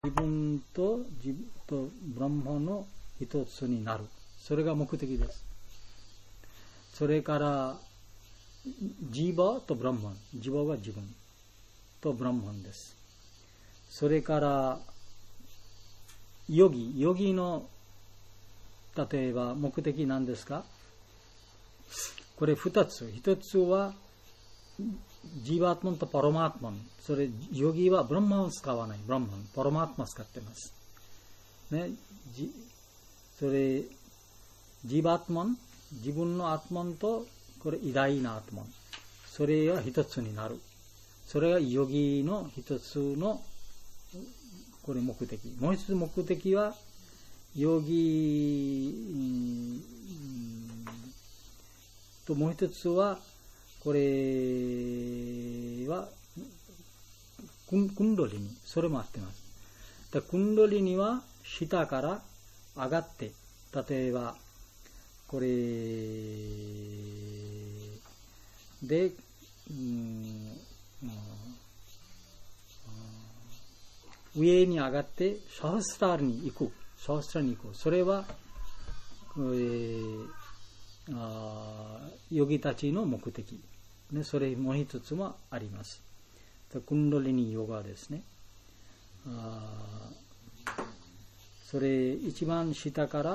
自分とブランマの一つになる。それが目的です。それからジーバとブランマン、ジーバは自分とブランマンです。それからヨギの例えば目的なんですか？これ2つ。1つはジーバートマンとパロマートマン。それヨギはブランマンを使わない。ブランマン、パロマートマンを使っています。ね、それジーバートマン、自分のアートマンとこれ偉大なアートマン。それが一つになる。それがヨギの一つのこれ目的。もう一つ目的はヨギともう一つはこれはクンドリニ、それもあってます。でクンドリニは下から上がって、例えばこれで、上に上がってシャハスターに行く。それはヨギたちの目的、ね、それもう一つもあります。クンドリニヨガですね。それ一番下から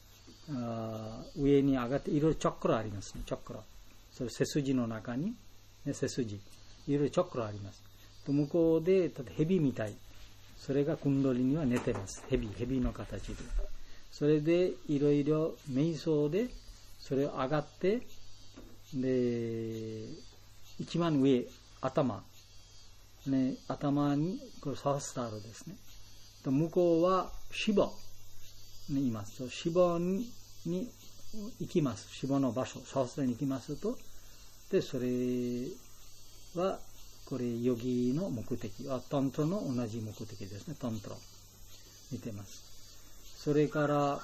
上に上がっていろいろチャクラありますね。チャクラ、それ背筋の中に、ね、背筋いろいろチャクラあります。と向こうで例えば蛇みたい、それがクンドリニは寝てます。蛇の形で、それでいろいろ瞑想でそれを上がって、で一番上頭、ね、頭にこれサースタールですね。と向こうはシバにいます。シバに行きます。シバの場所、サースターに行きますと、でそれはこれヨギの目的はタントラの同じ目的ですね。タントラ見てます。それから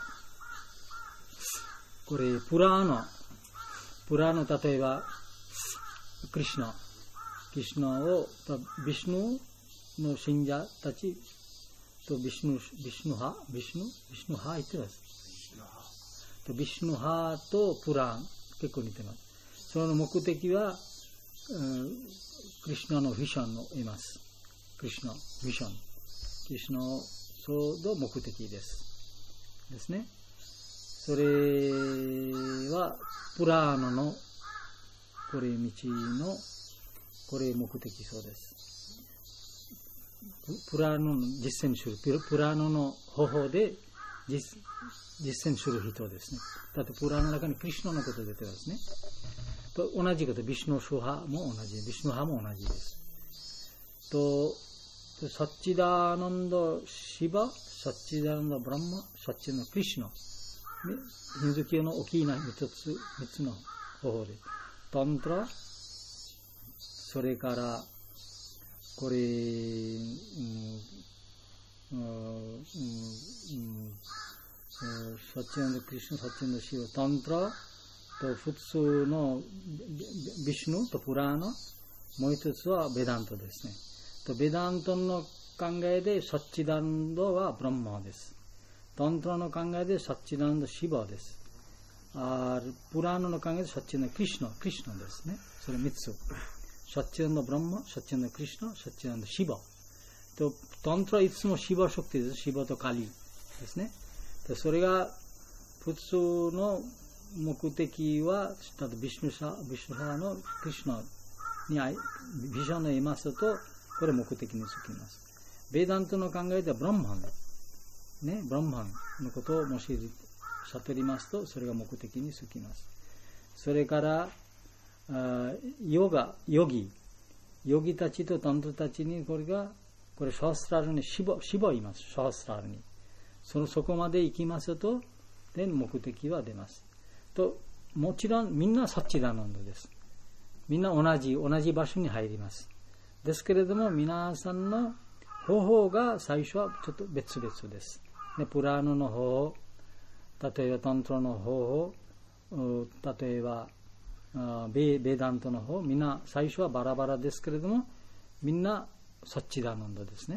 これプラーノ、例えばクリシュナをビシュヌの信者たちとビシュヌ派言ってます。ビシュヌ派とプラーン結構似てます。その目的はクリシュナのビションを得ます。クリシュナビション、クリシュナの目的ですね。それはプラーノのこれ道のこれ目的そうです。プラーノの実践する、プラーノの方法で実践する人ですね。だってプラーノの中にクリシュナのこと出てますね。と同じこと、ビシュヌ主派も同じ、ビシュヌ派も同じです。とサッチダーナンドシバ、サッチダーナンドブランマ、サッチダーナンドクリシュナ、ヒンズー教の大きな3つの方法で、タントラ、それからこれサッチダーナンドクリシュナ、サッチダーナンドシバ、タントラと普通のビシュヌとプラーナ、もう一つはベダントですね。とベダントの考えでサッチダンドはブランマです。タントラの考えでサッチダンドシバです。プラーナの考えでサッチダンドクリシュナですね。それ3つ。サッチダンドブランマ、サッチダンドクリシュナ、サッチダンドシバ。とタントラいつもシバショクティです。シバとカリですね。でそれが普通の目的は、ビシュヌ派のクリシュナにビジョンを得ますと、これ目的につきます。ベダントの考えではブランマン、ね、ブランマンのことをもし悟りますと、それが目的につきます。それからヨギたちとタントたちにこれシャーストラールにシバいます。シャーストラールにそこまで行きますと、で目的は出ます。ともちろんみんなサッチダーナンドです。みんな同じ場所に入ります。ですけれども皆さんの方法が最初はちょっと別々です。でプラーノの方法、例えばタントラの方法、例えばベダントの方、みんな最初はバラバラですけれどもみんなサッチダーナンドですね。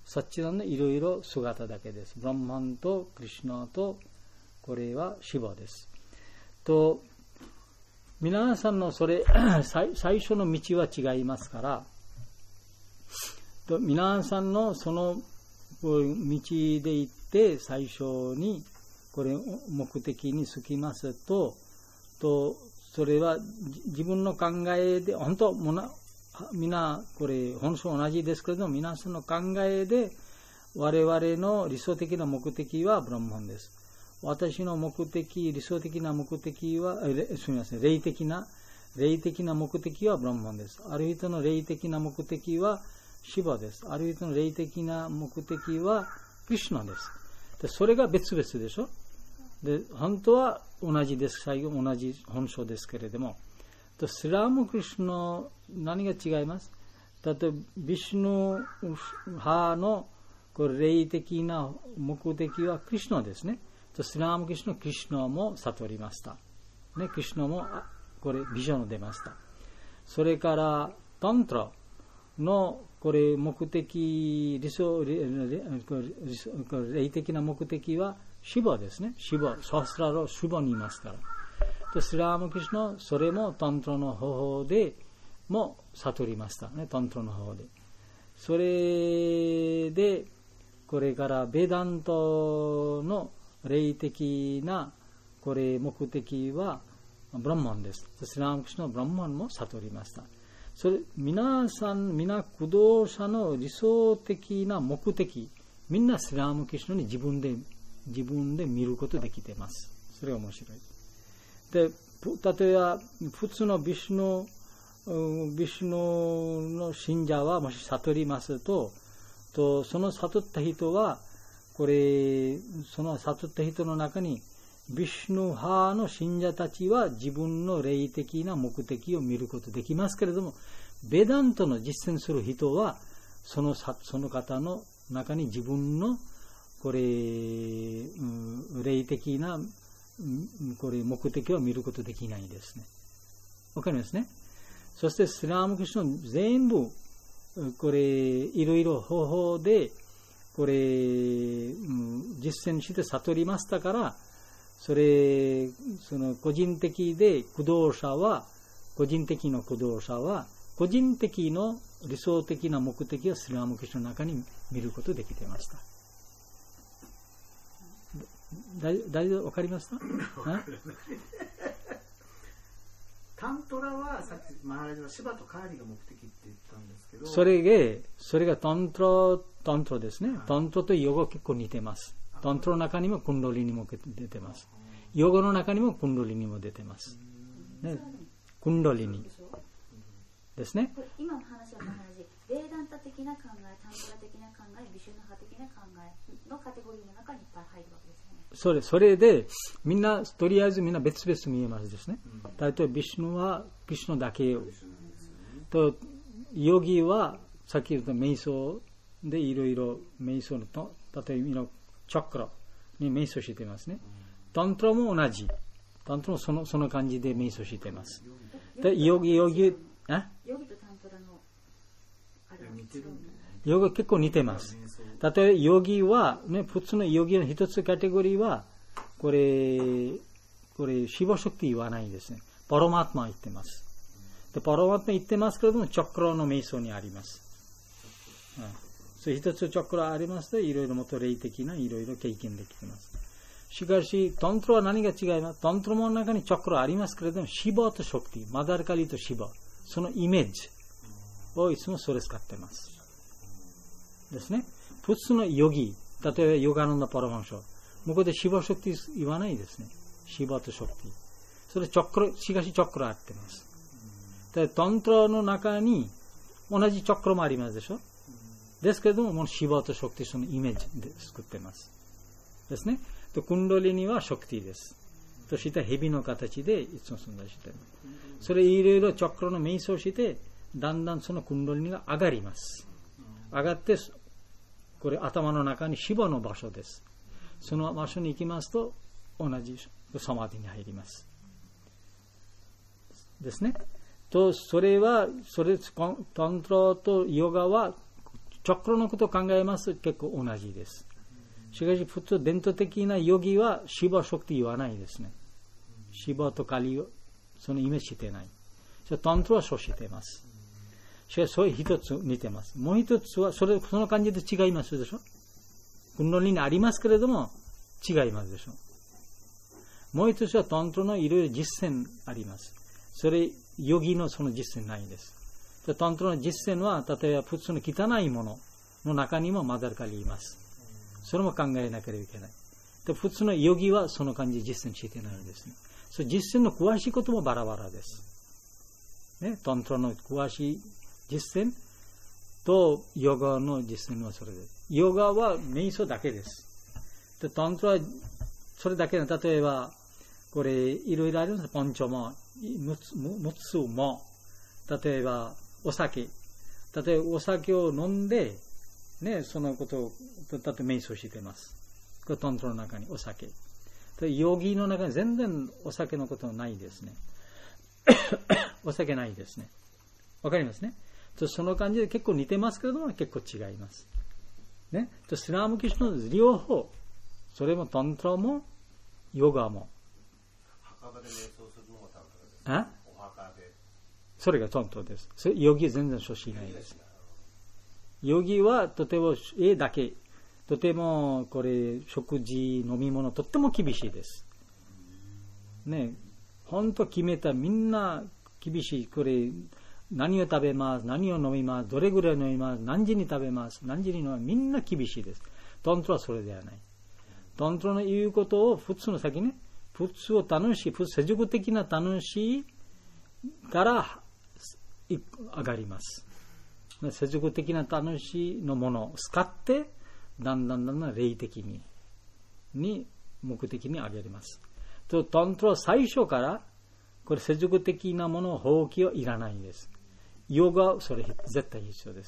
サッチダンのいろいろ姿だけです。ブランマンとクリシュナと、これはシヴァです。と、皆さんのそれ、最初の道は違いますから、と皆さんのその道で行って、最初にこれ目的につきますと、それは自分の考えで、本当、皆、これ、本書同じですけれども、皆さんの考えで、我々の理想的な目的はブランマンです。私の目的、理想的な目的は、すみません、霊的な目的はブランマンです。ある人の霊的な目的はシヴァです。ある人の霊的な目的はクリシュナです。でそれが別々でしょ。で、本当は同じです。最後同じ本書ですけれども。スラームクリシュナ、何が違います？例えば、ビシュヌ派の霊的な目的はクリシュナですね。スラームクリシュナも悟りました。ね、クリシュナもこれビジョンを出ました。それからタントラのこれ目的、霊的な目的はシヴァですね。シヴァ、サスラロシヴァにいますから。スラームクリシュナ、それもタントラの方法でも悟りましたね。タントラの方法で。それでこれからベダントの霊的なこれ目的はブランマンです。スラームクリシュナのブランマンも悟りました。それ皆さん、皆駆動者の理想的な目的、みんなスラームクリシュナに自分で見ることできています。それが面白い。で、例えば普通のビシュヌの信者はもし悟りますと、その悟った人はその悟った人の中にビシュヌ派の信者たちは自分の霊的な目的を見ることできますけれども、ベダントの実践する人はその方の中に自分のこれ、霊的なこれ目的を見ることできないですね。わかりますね。そしてスラームクリシュナ全部これいろいろ方法でこれ、実践して悟りましたから、その個人的で駆動者は個人的の理想的な目的をスラームクリシュナの中に見ることできていました。大丈夫わかりました？ タントラはさっきマハラジャはシバとカーリが目的って言ったんですけど、 それがタントラですね。タントラとヨガ結構似てます。タントラの中にもクンドリニも出てます。ヨガの中にもクンドリニも出てます。ね、クンドリニですね。 今の話はマハラジ、ベーダンタ的な考え、タントラ的な考え、ビシュヌ派的な考えのカテゴリーの中にいっぱい入るわけですよね。 それでみんなとりあえずみんな別々見えますですね。例えばビシュヌはクリシュナだけと、ヨギはさっき言った瞑想でいろいろ瞑想のと、例えばチャクラに瞑想していますね。タントラも同じ。タントラもその感じで瞑想しています。でヨギとタントラのあれは似てるんだ。ヨガ結構似てます。例えばヨギは、ね、普通のヨギの一つカテゴリーはこれシヴァショクティ言わないんですね。パロマートマ言ってます。でパロマートマ言ってますけれども、チャクラの瞑想にあります。そう一つチャクラありますと、いろいろもっと霊的ないろいろ経験できています。しかしタントラは何が違います？タントラの中にチャクラありますけれども、シヴァとショクティ、マダルカリとシヴァ、そのイメージをいつもそれ使っていますですね。普通のヨギ、例えばヨガノンダパラマンショ、向こうでシヴァショクティ言わないですね。シヴァとショクティ、それチャクラ、しかしチャクラあってます。でタントラの中に同じチャクラもありますでしょ。ですけれども、もうシヴァとショクティそのイメージで作っていますですね。とクンドリニはショクティです。とした蛇の形でいつも存在している。それいろいろチャクラの瞑想して、だんだんそのクンドリニが上がります。上がって、これ頭の中にシヴァの場所です。その場所に行きますと、同じサマディに入ります。ですね。と、タントラとヨガはチャクラのことを考えますと結構同じです。しかし普通伝統的なヨギはシバショクティ言わないですね。シバとカリをそのイメージしてない。タントはそうしています。しかしそういう一つ似てます。もう一つはその感じで違いますでしょ。クンドリにありますけれども違いますでしょ。もう一つはタントのいろいろ実践あります。それヨギのその実践ないです。タントの実践は例えば普通の汚いものの中にもマダルカリいます。それも考えなければいけない。で普通のヨギはその感じで実践してないですね。そ実践の詳しいこともバラバラです。ね、タントの詳しい実践とヨガの実践はそれです。ヨガは瞑想だけです。でタントはそれだけの、例えばこれいろいろあります。パンチョもムツも、例えばお酒、例えばお酒を飲んでね、そのことを例えば瞑想しています。これタントの中にお酒。ヨギの中に全然お酒のことはないですね。お酒ないですね。わかりますね。その感じで結構似てますけれども結構違います。ね。スラムキシュの両方、それもタントラもヨガも。 墓場で瞑想するのがタントラです。お墓で。 それがタントラです。ヨギは全然そうしないです。ヨギはとても絵だけ。とてもこれ食事飲み物とっても厳しいです。ね、本当決めたみんな厳しい。これ何を食べます、何を飲みます、どれぐらい飲みます、何時に食べます、何時に飲みます、みんな厳しいです。タントラはそれではない。タントラの言うことを普通の先ね、普通を楽しい、世俗的な楽しいから上がります。世俗的な楽しいのものを使ってだんだん霊的に目的に上げます。とタントラは最初からこれ世俗的なものを放棄はいらないんです。ヨガはそれ絶対必要です。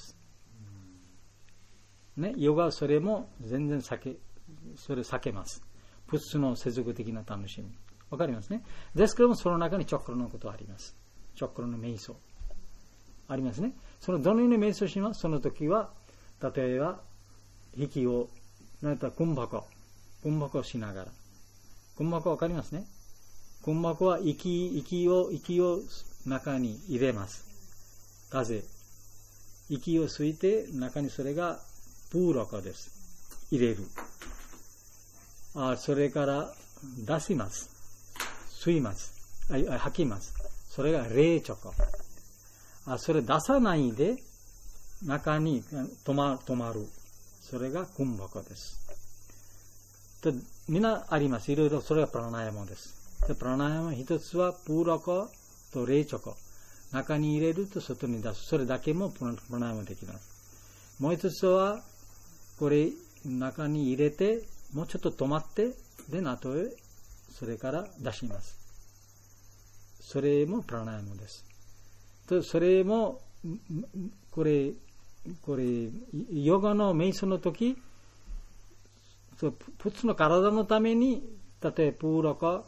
ね、ヨガはそれも全然それ避けます。普通の世俗的な楽しみ。わかりますね。ですけどもその中にチャクラのことはあります。チャクラの瞑想ありますね。そのどのように瞑想します。その時は例えば息をなんかクンバコをしながら、クンバコわかりますね。クンバコは息を中に入れます。風、息を吸いて中にそれがプーラカです。入れる。それから出します。吸います。吐きます。それが霊チョコ。それ出さないで中に止まる。それがクンバコです。みんなあります。いろいろそれがプラナヤマです。プラナヤマ一つはプーラコと霊チョコ。中に入れると外に出す。それだけもプラナヤマできます。もう一つはこれ中に入れてもうちょっと止まってで後へそれから出します。それもプラナヤマです。それもこれヨガの瞑想の時、普通の体のために例えばプーラカ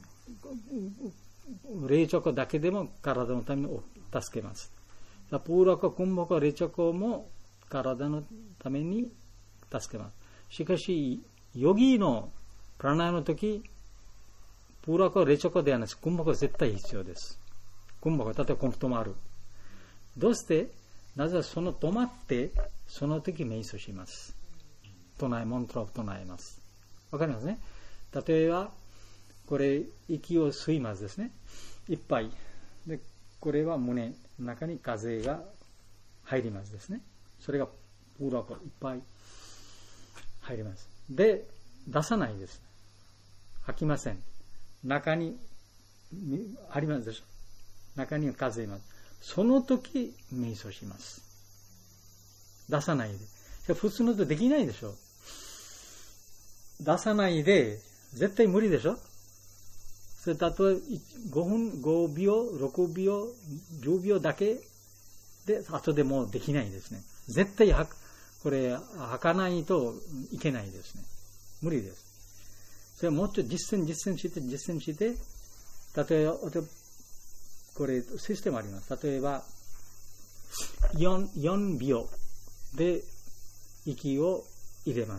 霊チョコだけでも体のために助けます。プーラカクンバカ霊チョコも体のために助けます。しかしヨギのプラナヤマの時、プーラカ霊チョコではないです。クンバカは絶対必要です。クンバカ例えば止まる。どうしてなぜその止まってその時瞑想します。モントラを唱えます。わかりますね。例えばこれ息を吸いますですね。いっぱいでこれは胸の中に風が入りますですね。それがプーラカいっぱい入ります。で出さないです。吐きません。中にありますでしょ。中に風います。その時瞑想します。出さないで。普通のとできないでしょ。出さないで絶対無理でしょ。それ例えば5秒6秒10秒だけで後でもうできないですね。絶対これ吐かないといけないですね。無理です。それはもうちょっと実践して例えばこれシステムあります。例えば4秒で息を入れます。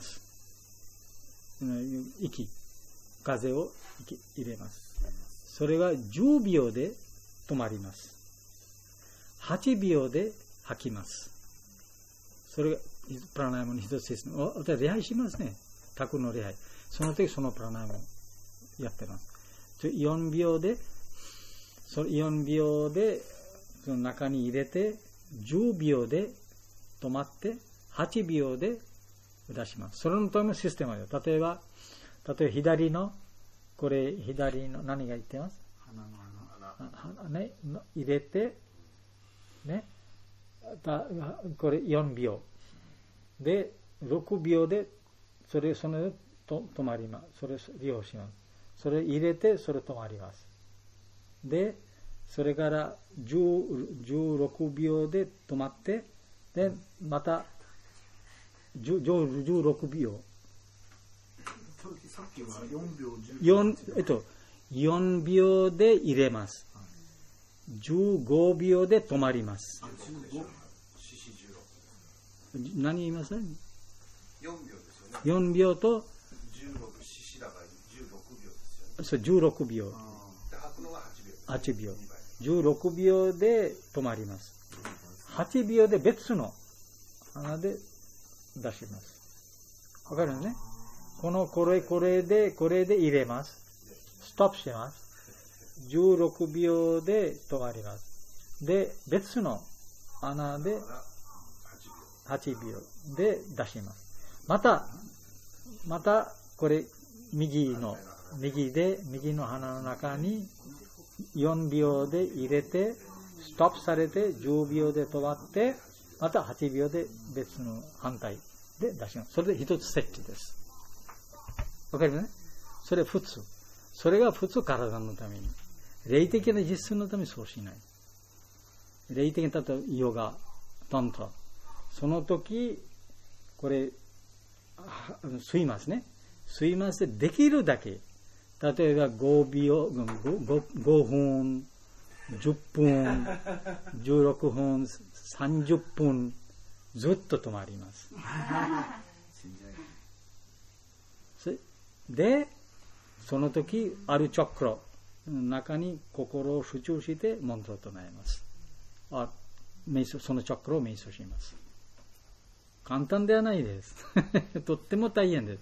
風を入れます。それが10秒で止まります。8秒で吐きます。それがプラナヤマの一つですね。私、礼拝しますね。タの礼拝。その時、そのプラナヤマをやってます。4秒で、その中に入れて、10秒で止まって、8秒で出します。それのためのシステムです。例えば左の何が言ってます？鼻ね、入れて、ね、これ4秒。で、6秒で、それと止まります。それ利用します。それ入れて、それ止まります。で、それから16秒で止まって、で、また、16秒。 さっきは4秒 4秒で入れます。15秒で止まります。何言います？ 4秒ですよね。 4秒と 16、4だから16秒ですよね。 そう、16秒。 で、吐くのが 8秒。16秒で止まります。8秒で別の鼻で出します。わかるよね？これで入れます。ストップします。16秒で止まります。で、別の穴で8秒で出します。また、これ、右の鼻の中に4秒で入れて、ストップされて10秒で止まって、また8秒で別の反対で出します。それで一つセットです。わかりますね？それ普通。それが普通体のために。霊的な実践のためにそうしない。霊的な、例えばヨガ、タントラ。その時、これ、吸いますね。吸いますできるだけ。例えば5分、10分、16分、30分、ずっと止まります。で、その時、あるチャクラの中に心を集中してマントラを唱えます。そのチャクラを瞑想します。簡単ではないです。とっても大変です。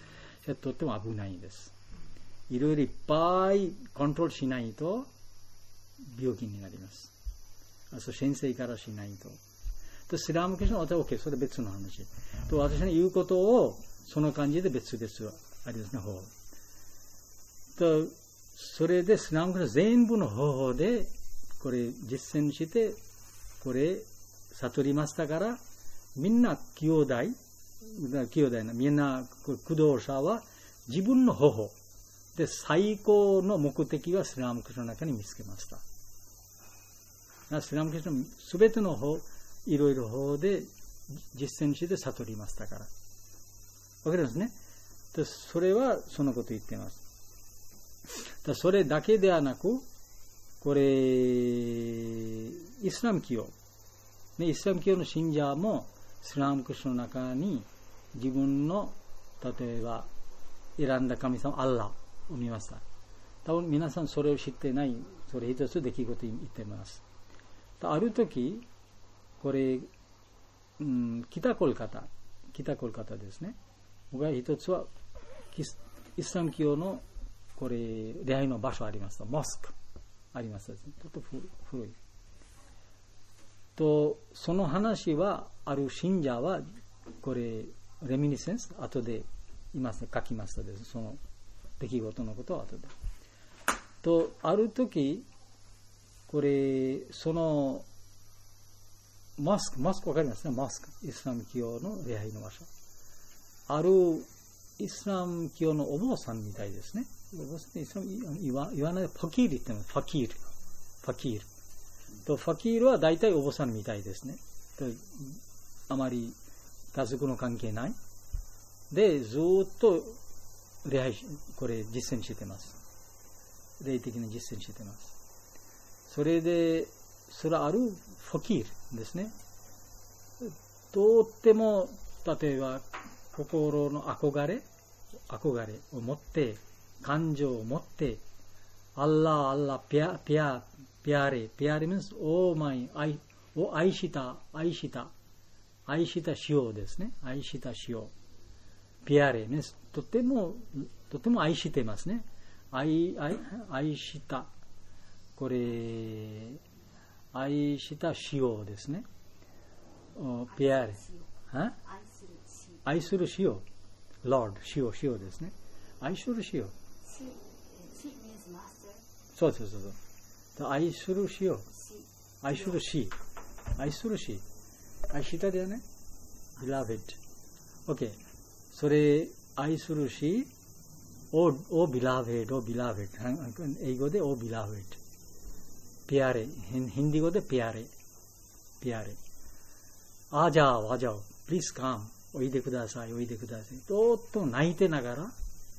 とっても危ないです。いろいろいっぱいコントロールしないと病気になります。先生からしないと。スラム教の私は OK、それ別の話。と私の言うことをその感じで別々ありますね、方。とそれでスラム教の全部の方法でこれ実践して、これ悟りましたから、みんな兄弟な、みんな駆動者は自分の方法で最高の目的はスラム教の中に見つけました。スラム教のすべての方、いろいろ方で実践して悟りましたから。わかりますね。でそれはそのこと言っています。それだけではなく、これ、イスラム教の信者も、イスラム教の中に自分の、例えば、選んだ神様、アッラを見ました。多分皆さんそれを知ってない、それ一つ出来事言ってます。ある時、これ、北コルカタですね。僕は一つは、イスラム教のこれ、礼拝の場所ありますと、モスクありますですね。ちょっと古い。と、その話は、ある信者は、これ、レミニセンス、後で言いますね、書きましたです。その出来事のことは後で。と、ある時、これ、その、モスクわかりますね、モスク。イスラム教の礼拝の場所。あるイスラム教のお坊さんみたいですね。言わない、ファキール言ってます。ファキール。と、ファキールは大体お坊さんみたいですね。あまり家族の関係ない。で、ずっと礼拝、これ実践してます。霊的な実践してます。それで、それあるファキールですね。とっても例えば心の憧れを持って、感情を持って、アッラーアッラーピアレ means オーマイを愛したしようですね。愛したしよう。ピアレ means とても愛してますね。愛した。これ、愛したしようですね。ピアレ。愛するしよう。Lord、しようですね。愛するしよう。そう。愛するしよう。愛するし。愛しただよね。beloved。OK。それ、愛するし、お beloved。英語でお beloved。ピアレ。ヒンディ語でピアレ。あじゃあ、please come。おいでください。とっと泣いてながら、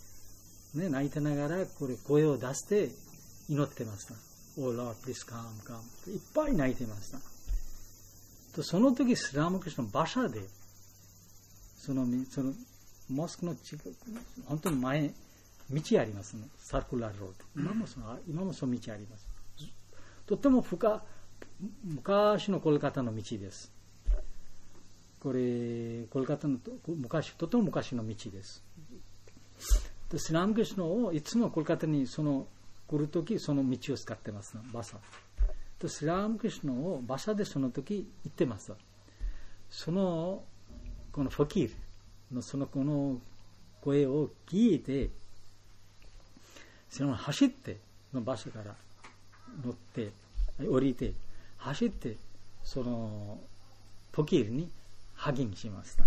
これ声を出して祈ってました。Oh Lord, please come. いっぱい泣いてました。とその時、スラムクリシュナの馬車で、そのモスクの近く、本当に前、道ありますね。サークラーロード。今もその道あります。とても昔のコルカタの道です。これ、コルカタのとても昔の道です。でスラムクリシュナをいつもコルカタに来るとき、その道を使ってます、馬車。でスラムクリシュナを馬車でその時行ってます。このファキールのこの声を聞いて、その走って、の馬車から乗って、降りて、走って、そのファキールに励みしました。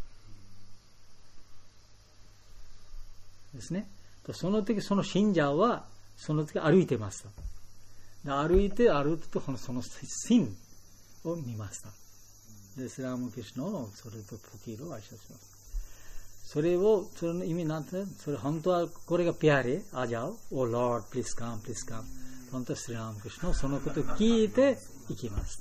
ですね。その時、その信者は、その時歩いてました。歩くと、そのシーンを見ました。で、スラムクリシュナを、それとファキールを愛します。それの意味なんて、それ本当は、これがピアレ、あじゃお、Oh Lord, please come. 本当はスラムクリシュナをそのことを聞いて行きました。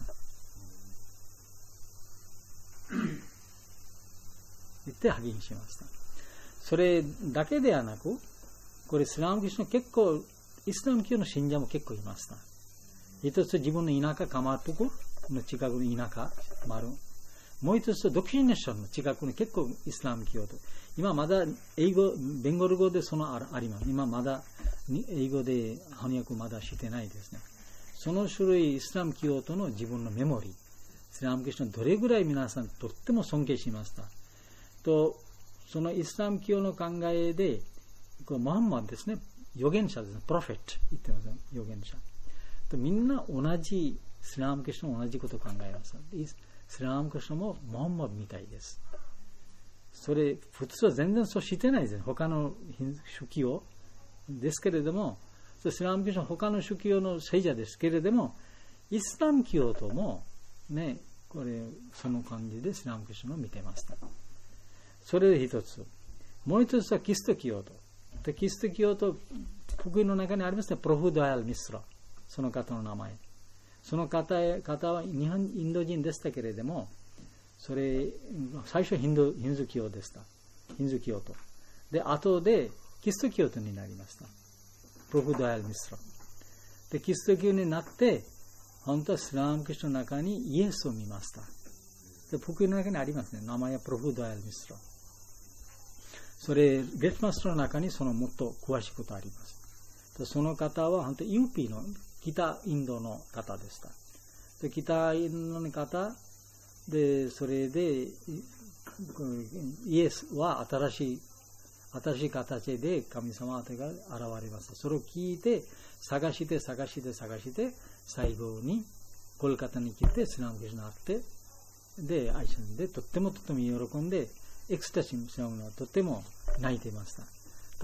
言って励みしました。それだけではなく、これスラムクリシュナ結構、イスラム教の信者も結構いました。一つ自分の田舎、カマトクの近くの田舎、もう一つドキシネーションの近くに結構イスラム教と。今まだベンゴル語であります。今まだ英語で翻訳まだしてないですね。その種類イスラム教徒の自分のメモリー、スラム教のどれぐらい皆さんとっても尊敬しました。と、そのイスラム教の考えで、モハンマドですね、預言者ですね、プロフェット言ってますね、預言者。とみんな同じ、スラム教の同じことを考えます。スラム教もモハンマドみたいです。それ、普通は全然そうしてないですね。他の宗教ですけれども、スラム教の他の宗教の聖者ですけれども、イスラム教とも、ね、これ、その感じでスラム教を見てました。それで一つ。もう一つはキリスト教徒。キリスト教徒、福音の中にありますね、プロフ・ドヤル・ミスラ。その方の名前。その方はインド人でしたけれども、それ、最初ヒンドゥー教でした。ヒンドゥー教徒。で、後でキリスト教徒になりました。プロフ・ドヤル・ミスラ。で、キリスト教になって、本当はスラム教の中にイエスを見ました。で、福音の中にありますね。名前はプロフ・ドヤル・ミスラ。それ、ゲットマスターの中にそのもっと詳しいことあります。でその方は本当に UP の北インドの方でした。で北インドの方で、それで、イエスは新しい形で神様宛てが現れました。それを聞いて、探して、最後にコルカタに来て、スラム教になって、で、愛しんで、とっても喜んで、エクスタシーしたのはとても泣いていました。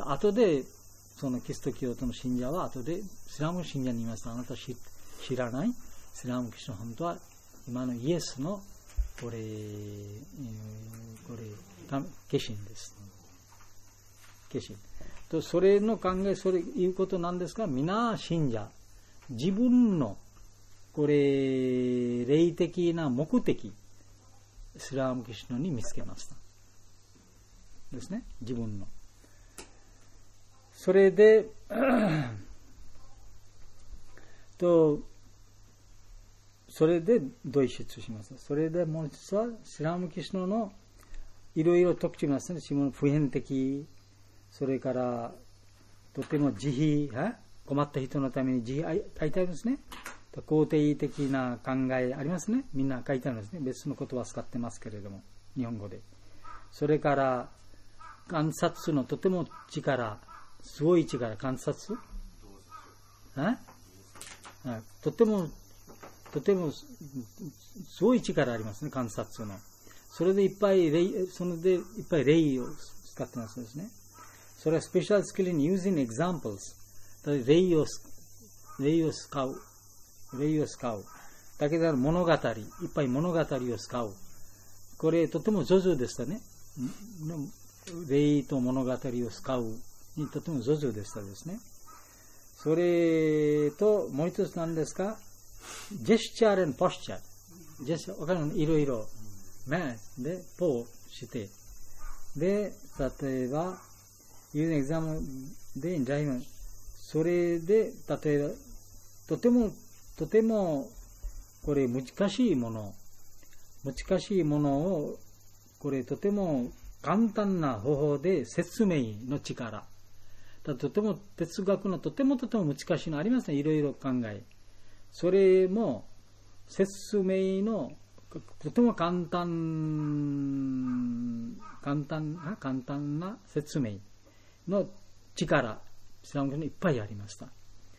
後で、そのキリスト教徒の信者は、後でスラム信者に言いました。あなた知らないスラム教の本当は、今のイエスの、これ、化身です。化身。と、それの考え、それいうことなんですが、皆信者、自分の、これ、霊的な目的、 スラームキシュナに見つけましたですね、自分の。それでそれで同出します。それでもう一つはスラムキシュナのいろいろ特徴がありますね。自分の普遍的、それからとても慈悲、困った人のために慈悲書いてありますね。肯定的な考えありますね。みんな書いてあるんですね。別の言葉を使ってますけれども、日本語で。それから観察のとても力、すごい力、観察、とてもすごい力ありますね、観察の。それでいっぱい例を使ってますですね。それはスペシャルスキルに using examples。例を使う。だけど物語、いっぱい物語を使う。これとても上手でしたね。例と物語を使うにとても上手でしたですね。それともう一つ何ですか？ジェスチャー&ポスチャー。わかるの？いろいろ。で、ポーして。で、例えば、いうエグザムで、それで、例えば、とても、これ難しいものを、これとても簡単な方法で説明の力。とても哲学のとても難しいのありますね。いろいろ考え。それも説明のとても簡単な説明の力、イスラム教にいっぱいありました。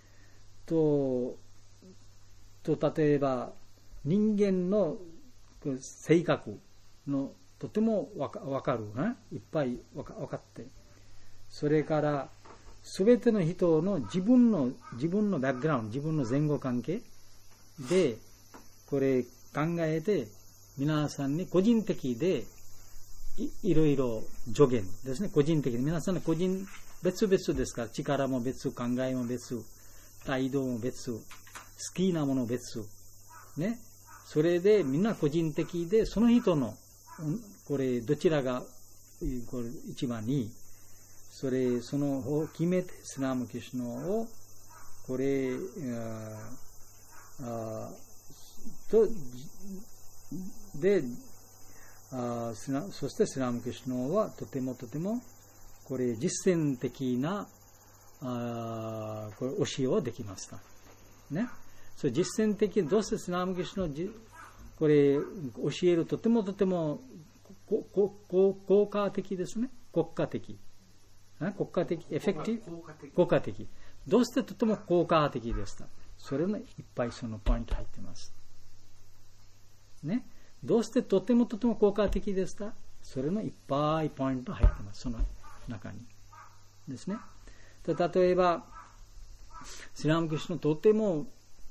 例えば人間の性格のとてもわかる、いっぱいわかって、それからすべての人の自分のバックグラウンド、自分の前後関係でこれ考えて、皆さんに個人的でいろいろ助言ですね。個人的に皆さんの別々ですから、力も別、考えも別、態度も別、好きなもの別ね。それでみんな個人的で、その人のこれどちらがこれ一番いい、その方を決めて、スラムキシュナをこれそしてスラムキシュナはとてもこれ実践的なこれ教えをできましたね。そう実践的、どうしてスラムキシュナこれ教えるとても効果的ですね。国家的エフェクティブ、効果的。どうしてとても効果的でした。それのいっぱいそのポイント入ってますね。どうしてとても効果的でした。それのいっぱいポイント入ってます。その中にですね。例えばスラムキシュナとても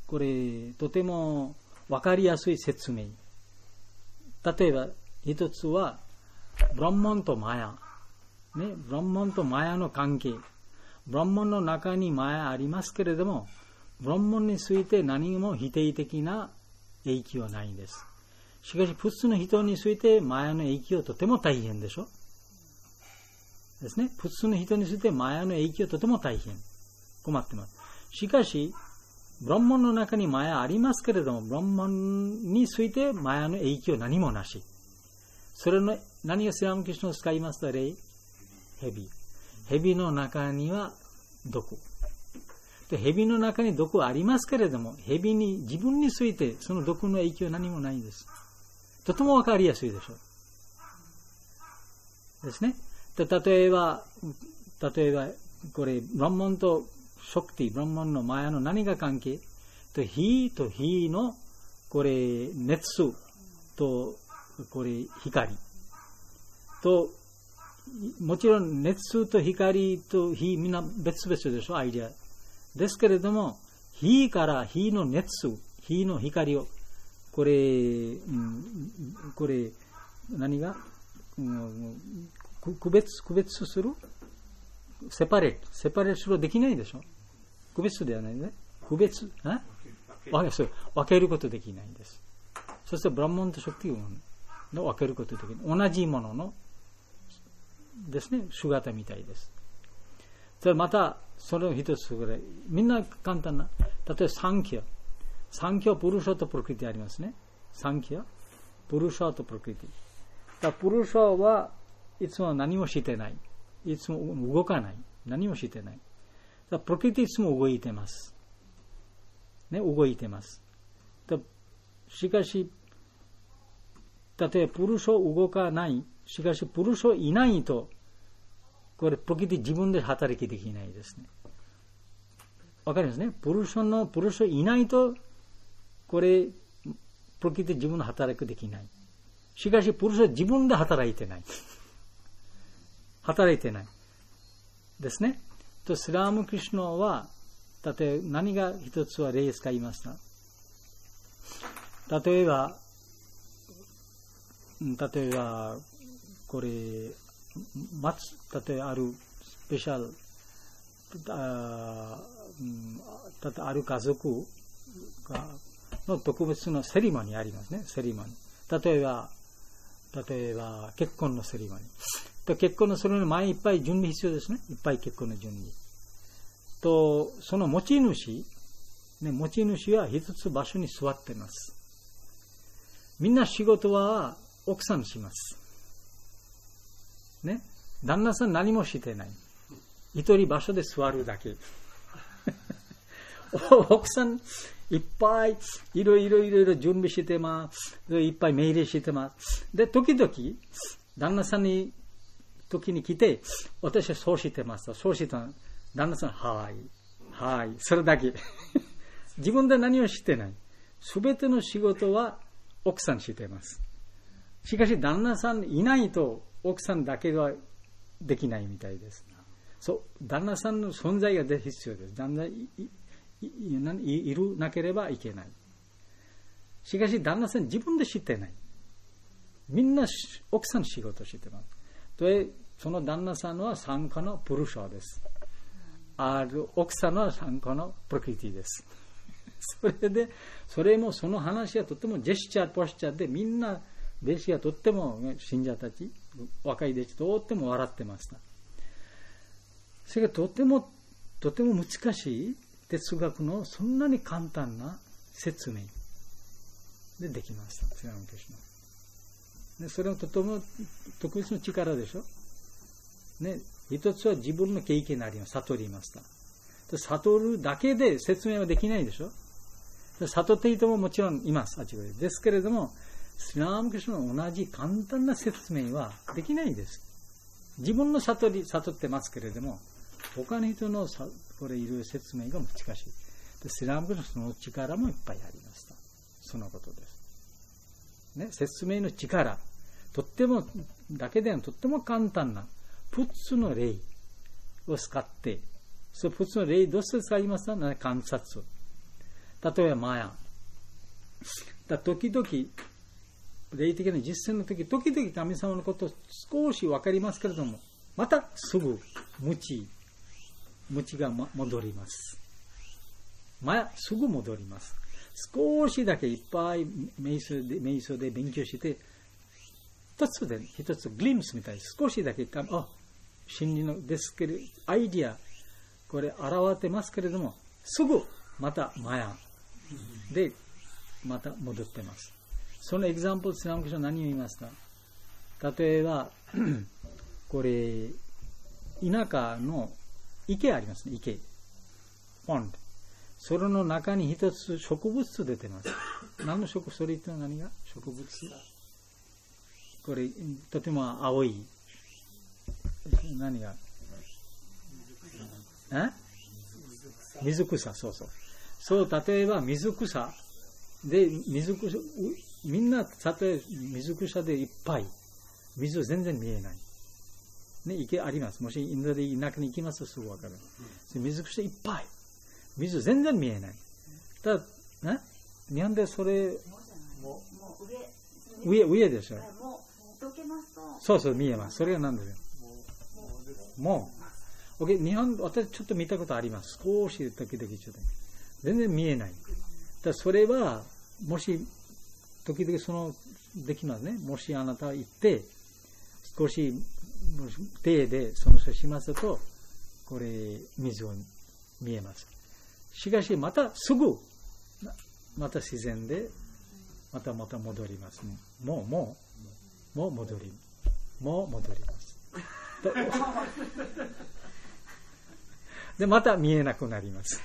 分かりやすい説明。例えば一つはブランマンとマヤね、ブランマンとマヤの関係。ブランマンの中にマヤありますけれども、ブランマンについて何も否定的な影響はないんです。しかし普通の人についてマヤの影響はとても大変でしょですね。普通の人についてマヤの影響はとても大変。困ってます。しかしブランマンの中にマヤありますけれども、ブランマンについてマヤの影響は何もなし。それの何がスラムキシュナを使いますと、蛇の中には毒。蛇の中に毒はありますけれども、蛇に自分についてその毒の影響は何もないんです。とてもわかりやすいでしょう。ですね。例えばこれブランマンとショクティ、ブランマンのマヤの何が関係火のこれ熱とこれ光と、もちろん熱と光と火みんな別々でしょ、アイデアですけれども、火から火の熱、火の光をこれ何が、区別する、セパレートできないでしょ。区別ではないね。分けることできないんです。そしてブランマンとショクティの分けることができる。同じもののですね、姿みたいです。それまた、それを一つぐらい、みんな簡単な、例えばサンキャ、プルシャとプロクリティありますね。サンキャ、プルシャとプロクリティ。プルシャはいつも何もしてない。いつも動かない。何もしてない。プロクリティいつも動いてます。ね、動いてます。しかし、例えばプルシャ動かない。しかし、プルシャいないと、これ、プロクリティ自分で働きできないですね。わかりますね。プルシャいないと、これ、プロクリティ自分の働きできない。しかし、プルシャ自分で働いてない。働いてない。ですね。と、スラーム・クリシュナは、例えば何が一つは例使いました。例えば、これ、例えばあるスペシャル、ある家族の特別なセリモニーありますね、セリモニー。例えば、結婚のセリモニー。結婚のセリモニーの前いっぱい準備必要ですね。いっぱい結婚の準備。と、その持ち主は一つ場所に座っています。みんな仕事は奥さんします。ね。旦那さん何もしてない。一人場所で座るだけ。奥さんいっぱいいろいろ準備してます。いっぱい命令してます。で、時々、旦那さんに時に来て、私はそうしてます。そうしてた。旦那さん、はい、それだけ。自分で何もしてない。すべての仕事は奥さんしています。しかし、旦那さんいないと奥さんだけはできないみたいです。そう、旦那さんの存在が必要です。旦那いるなければいけない。しかし、旦那さん自分で知ってない。みんな奥さん仕事してます。で、その旦那さんは参加のプルシャです。奥さんは参加のプロクリティです。それもその話はとってもジェスチャー、ポスチャーでみんな、弟子がとっても、信者たち、若い弟子とっても笑ってました。それがとても難しい哲学のそんなに簡単な説明でできました。スリラムクリシュナ。で、それはとても特別な力でしょ。ね、一つは自分の経験になります。悟りました。悟るだけで説明はできないでしょ。悟っていてももちろんいます。あちこちですけれども、スリラムクリシュナの同じ簡単な説明はできないです。自分の悟ってますけれども、他の人のこれいる説明が難しい。スリラムクリシュナの力もいっぱいありました。そのことです。ね、説明の力、とっても、だけではとっても簡単な、プッツの例を使って、そのプッツの例どうして使いますか？観察。例えばマヤ。時々、霊的な実践の時、時々神様のこと少しわかりますけれども、またすぐ無知が戻ります。マヤ、すぐ戻ります。少しだけいっぱい瞑想で勉強して、一つグリムスみたいに少しだけ真理のですけれど、アイディア、これ現れてますけれども、すぐまたマヤでまた戻ってます。そのエグザンプル、スリラムクリシュナは何を言いますか？例えば、これ、田舎の池ありますね、池。ポンド。それの中に一つ植物出てます。何の植物？それって何が？植物？これ、とても青い。何が？水草、そう。そう、例えば水草で、みんな、例えば水草でいっぱい。水全然見えない。ね、池あります。もしインドで田舎に行きますとすぐわかる。水草いっぱい。水全然見えない。ただ、日本でそれ、上でしょ。そう、見えます。それが何ですよ。もう。日本、私ちょっと見たことあります。少し時々ちょっと。全然見えない。それは、もし、 時々そのできますね。もしあなた行って少し手でその人しますと、これ水を見えます。しかしまたすぐまた自然でまた戻りますね。もう戻りますでまた見えなくなります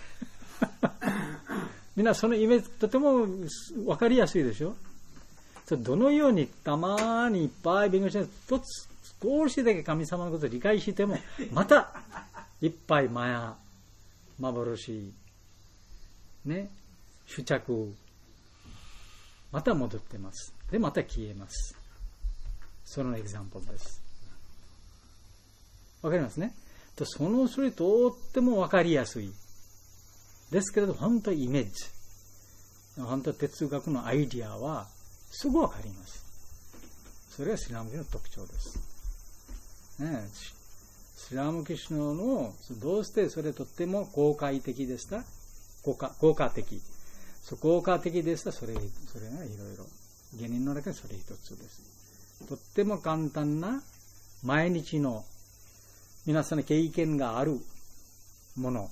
みんなそのイメージとても分かりやすいでしょ。どのようにたまにいっぱい勉強して少しだけ神様のことを理解してもまたいっぱいマヤ幻ね、執着また戻ってます。でまた消えます。そのエグザンプルです。わかりますね。とそのそれとってもわかりやすいですけれど、本当イメージ、本当哲学のアイディアはすぐわかります。それがシラムキシュの特徴です、ね、シラムキシュのどうしてそれとっても効果的でした。効果的でした。それがいろいろ原因の中でそれ一つです。とっても簡単な毎日の皆さんの経験があるもの、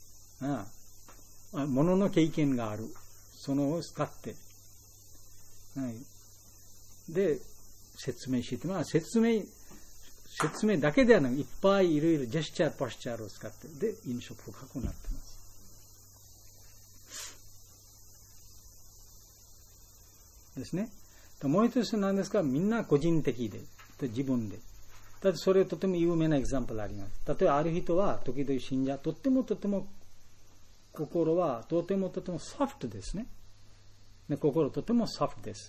ものの経験がある、そのを使って、で説明して、説明だけではなくいっぱいいろいろジェスチャーポスチャーを使ってで印象深くなっています。ですね。もう一つなんですが、みんな個人的で自分で。だってそれとても有名なエグザンプルあります。例えばある人は時々信者、とっても心はとてもソフトですね。心とてもソフトです。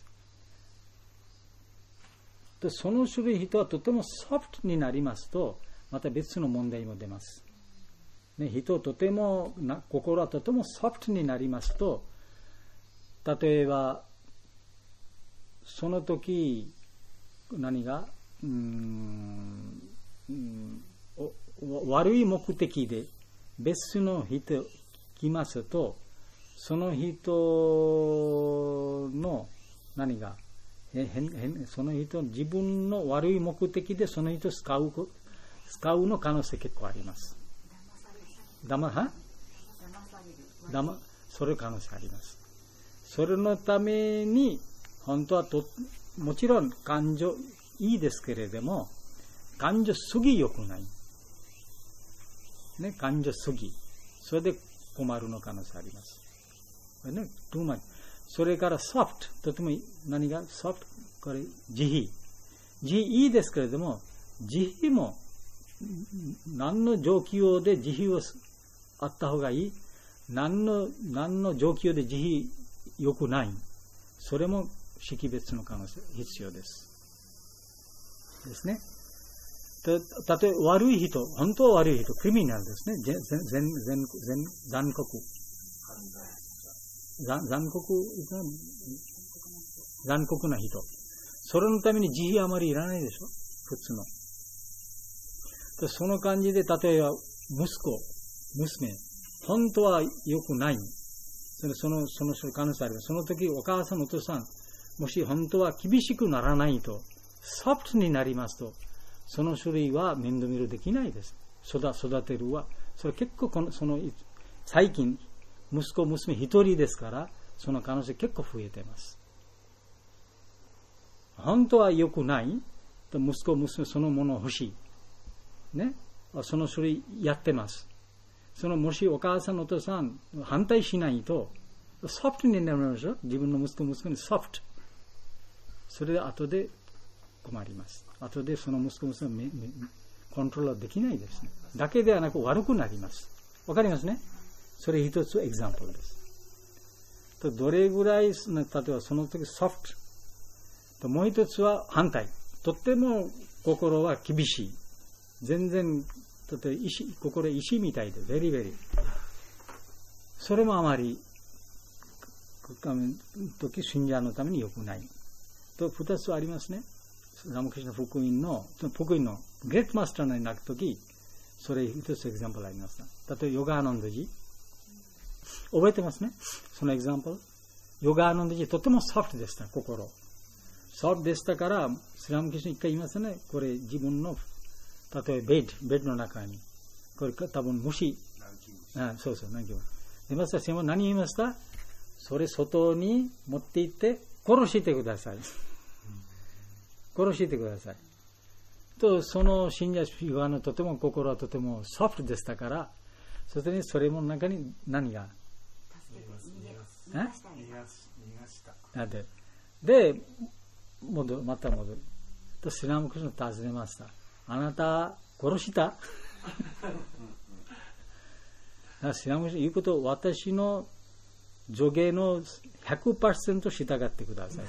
でその種類人はとてもソフトになりますと、また別の問題も出ます。人とても心はとてもソフトになりますと、例えばその時何が悪い目的で別の人来ますと、その人の何がその人自分の悪い目的でその人を使うの可能性結構あります。それ可能性あります。それのために本当はもちろん感情いいですけれども、感情すぎ良くない、感情すぎ、それで困るの可能性あります。too much。それからソフト、とても何がソフト、これ慈悲いいですけれども、慈悲も何の状況で慈悲をあった方がいい、何の状況で慈悲良くない、それも識別の可能性必要ですね。例えば悪い人、本当は悪い人、クリミナルですね。残酷な人。それのために慈悲あまりいらないでしょ、普通の。その感じで、例えば息子、娘、本当は良くない。その可能性ある。その時お母さんお父さん、もし本当は厳しくならないと、ソフトになりますと、その種類は面倒見るできないです。育てるは。それ結構最近、息子、娘一人ですから、その可能性結構増えています。本当は良くないと、息子、娘そのもの欲しい。その種類やってます。もしお母さん、お父さん反対しないと、ソフトになるでしょ。自分の息子、娘にソフト。それで後で困ります。後でその息子、娘コントロールできないですね。だけではなく悪くなります。わかりますね。それ一つエグザンプルです。どれぐらい、例えばその時ソフト。もう一つは反対。とっても心は厳しい。全然、例えば心石みたいで、ベリベリ。それもあまり、時信者のために良くない。と、二つありますね。ラマクリシュナ福音のグレートマスターになるとき、それ一つエグザンプルあります。例えばヨガアナンダジー。覚えてますね、そのエグザンプル。 ヨガの時とてもソフトでした、心。ソフトでしたから、スリラムキシュ一回言いますね。これ自分の、例えばベッドの中に、これ多分虫。そうそう、何ました。何言いました？それ外に持って行って殺してください。殺してください。と、その信者ヨガのとても心はとてもソフトでしたから、そしてそれも中に何が逃がした。 で、また戻る。と、スリラムクリシュナ尋ねました。あなた、殺したスリラムクリシュナ言うこと、私の助言の 100% 従ってください。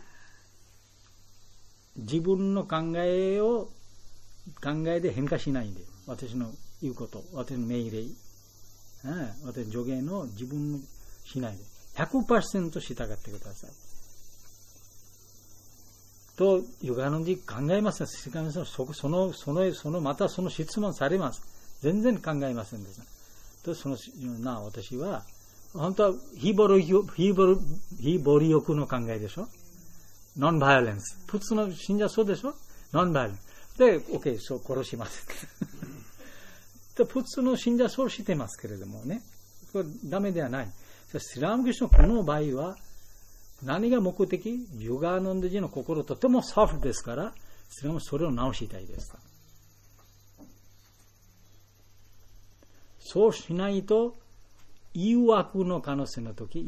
自分の考えで変化しないで、私の言うこと、私の命令、私の助言の自分のしないで、100% 従ってください。と、ヨガの時考えます。またその質問されます。全然考えませんでした。と、私は、本当は非暴力の考えでしょ？ノンバイオレンス。普通の信者そうでしょ？ノンバイオレンス。で、OK、そう殺します。で、普通の信者そうしてますけれどもね。これダメではない。スリラムキシュのこの場合は、何が目的？ヨガアナンダジの心とてもソフトですから、それを直したいです。そうしないと、誘惑の可能性の時、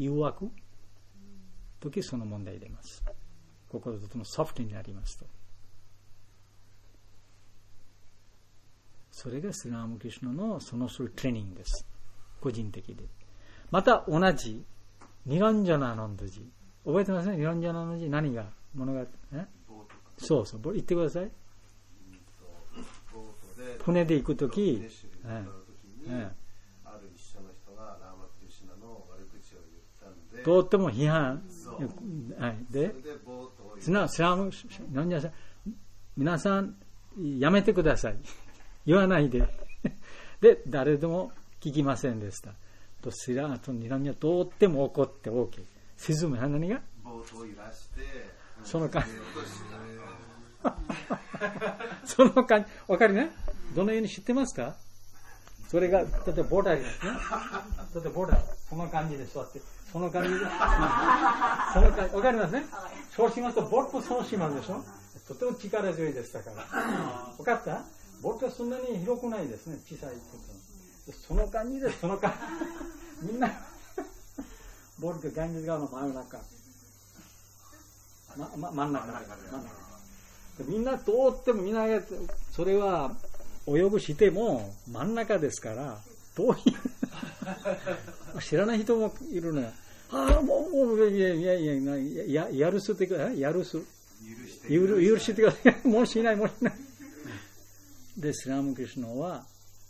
その問題出ます。心とてもソフトになりますと。それがスリラムキシュナのそういうトレーニングです。個人的で。また同じ、ニランジャナアナンダジ。覚えてますね？ニランジャナアナンダジ。何が物語？そうそう。言ってください。船で行くとき、とっても批判。で、皆さん、やめてください。言わないで。で、誰でも聞きませんでした。と、ニランジャとっても怒って大きい。沈む。何がその感じ。その感じ。わかるね？どのように知ってますか？それが、例えばボーダーですね。例えばボーダー。その感じで座って。その感じで。その感じ。わかりますね？そうしますと、ボットそうしますでしょ？とても力強いでしたから。わかった？ボットはそんなに広くないですね。小さいとき。その感じで、その感じ。みんな、ボールがガンジス川の真ん中。真ん中。みんな通ってもみんなそれは泳ぐしても真ん中ですから遠い知らない人もいるのよ。もうやるすってください。許してください。もうしない。でスリラムキシュナは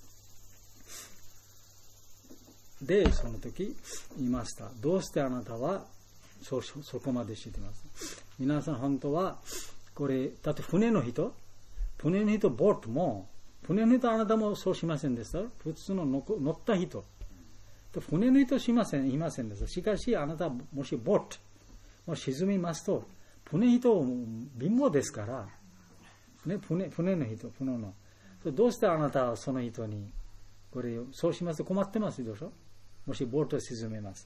でその時言いました。どうしてあなたはそこまで知ってます？皆さん本当はこれだって船の人ボートも船の人あなたもそうしませんでした。普通の乗った人船の人いませんでした。しかしあなたもしボートも沈みますと船人貧乏ですから、ね、船の人どうしてあなたはその人にこれそうしますと困ってますでしょ。もしボートを沈めます。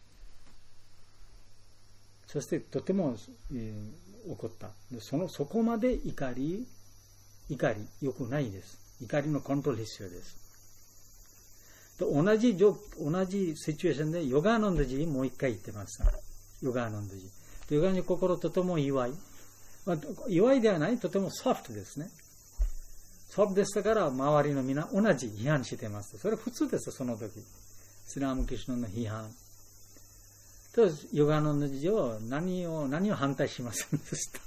そしてとても、怒った。そこまで怒り良くないです。怒りのコントロール必要です。同じシチュエーションでヨガアナンダジもう一回言ってました。ヨガアナンダジ。ヨガの心とても祝いではない、とてもソフトですね。ソフトでしたから周りの皆同じ批判してます。それ普通です。その時スリラムキシュナの批判とヨガアナンダジは何を反対しませんでした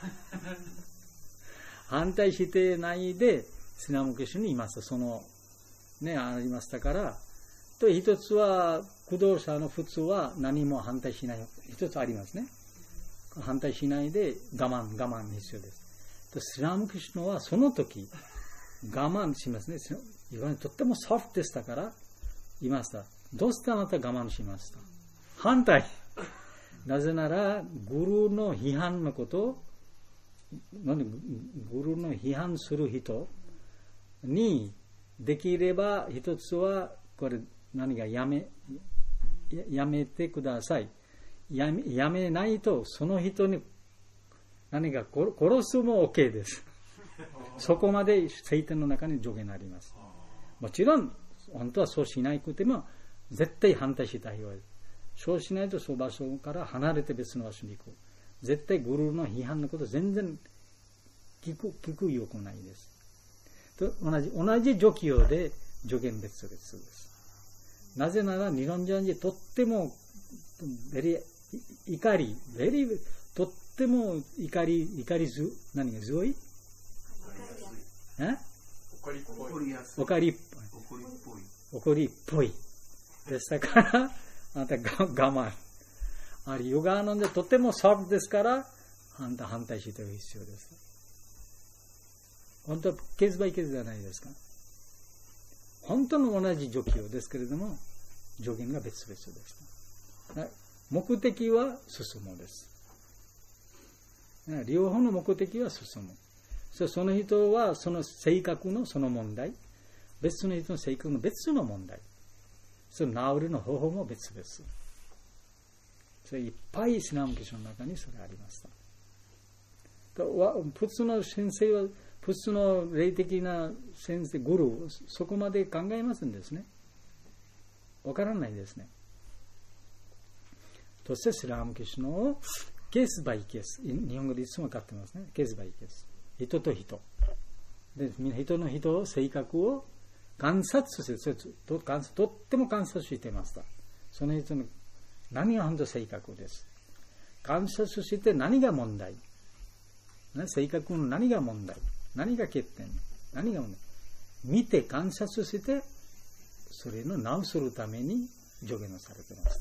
反対してないでスリラムキシュナにいます。ありましたからと一つは駆動者の普通は何も反対しない一つありますね。反対しないで我慢必要です。とスリラムキシュナはその時我慢しますね。とってもソフトでしたから言いました。どうしてあなた我慢しました？反対なぜならグルの批判のことグルの批判する人にできれば一つはこれ何がやめてください。やめないとその人に何か殺すも OK です。そこまで聖典の中に助言があります。もちろん本当はそうしないくても絶対反対したいわけです。そうしないとその場所から離れて別の場所に行く。絶対グルの批判のこと全然聞くよくないです。と同じ助教で助言別々です。なぜならニロンジャンジとっても怒りとっても怒り何が強い？怒りっぽいでしたからあなた我慢。あれヨガなんでとてもソフトですからあなた反対していく必要です。本当はケースバイケースじゃないですか。本当の同じ助教ですけれども助言が別々でした。目的は進むです。両方の目的は進む。その人はその性格のその問題、別の人の性格の別の問題、その治りの方法も別々。それいっぱいイスラム教書の中にそれありました。普通の先生は普通の霊的な先生、グルー、そこまで考えませんですね。わからないですね。そしてイスラム教書のケースバイケース、日本語でいつも書ってますね。ケースバイケース。人と人。で、人の性格を観察して、とっても観察していました。その人の何が本当性格です。観察して何が問題。性格の何が問題。何が欠点。何が問題。見て観察して、それの直するために助言をされていました。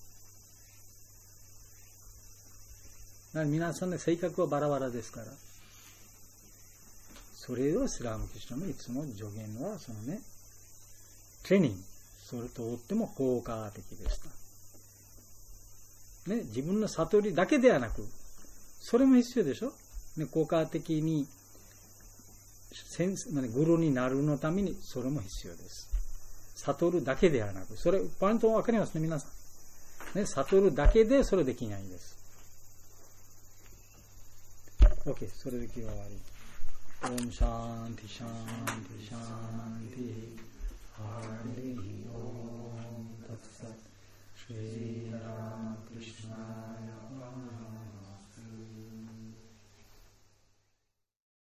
だから皆さんの性格はバラバラですから。それをイスラム教のいつも助言はそのね、トレーニング、それとっても効果的でした。ね、自分の悟りだけではなく、それも必要でしょ。ね、効果的にグルになるのためにそれも必要です。悟るだけではなく、それポイントわかりますね、皆さん。ね、悟るだけでそれできないです。OK、それで今日は終わり。オムシャンティシャンティシャンティハリオムタツサシリラムクリシナヤ